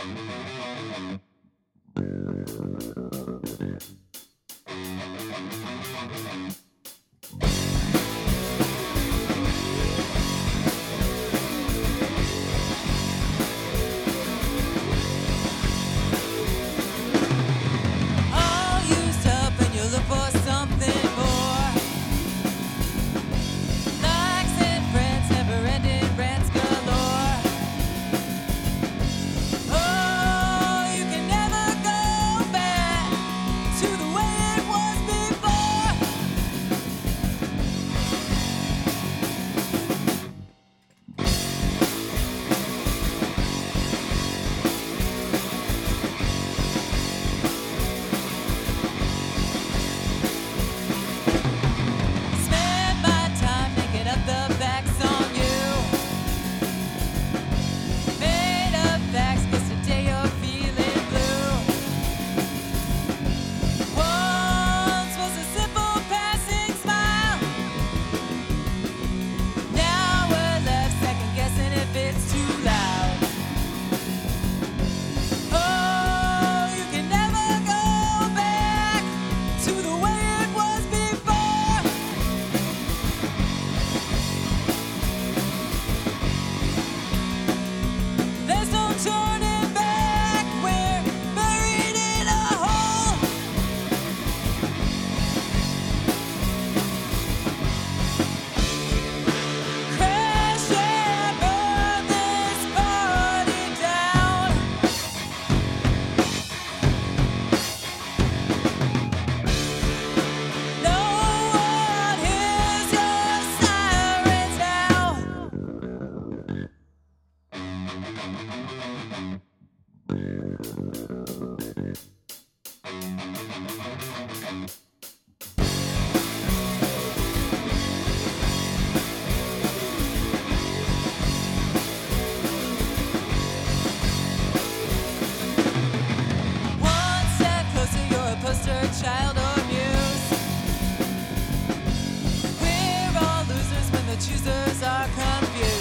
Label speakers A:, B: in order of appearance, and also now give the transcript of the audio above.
A: All used up and you look for something more. Likes and friends, never-ending rants galore. Oh, you can never go back to the way it was before. Spend my time making up the facts on you. Made up facts 'cause today you're feeling blue. Once was a simple passing smile. Now we're left second guessing if it's too loud. Oh, you can never go back to the way it was before. There's no turning back. We're buried in a hole. Crash and burn this party down. No one hears your sirens now. One step closer, you're a poster child or muse. We're all losers when the choosers are confused.